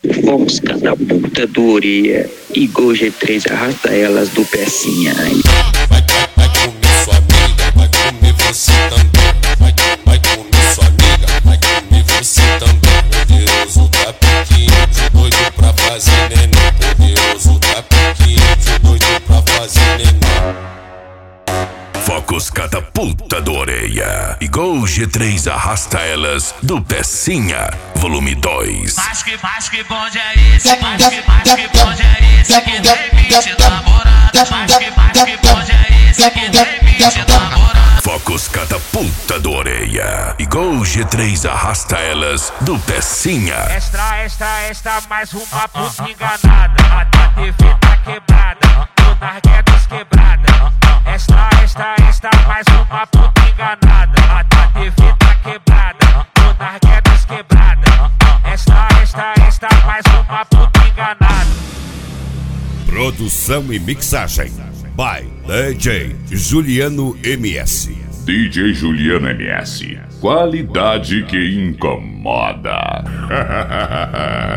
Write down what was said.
Fox catapulta do orelha e Gol G3 arrasta elas do pecinha. Vai comer sua amiga, vai comer você também. Vai comer sua amiga, vai comer você também. Poderoso tá piquinho, de doido pra fazer neném. Poderoso tá piquinho, de doido pra fazer neném. Focus catapulta do orelha e Gol G3 arrasta elas do pecinha, volume 2. Mas que bonde é esse? Mas que bonde é esse? Que tem 20 namoradas. Mas que bonde é esse? Que tem 20 namoradas. Focus catapulta do orelha e Gol G3 arrasta elas do pecinha. Extra, mais uma puta enganada. A TV tá quebrada, o Narguetas quebrada. Extra, mais uma puta enganada. A TV tá quebrada, o Narguetas quebrada. Extra, mais uma puta enganada. Produção e mixagem by DJ Juliano MS. DJ Juliano MS. Qualidade que incomoda.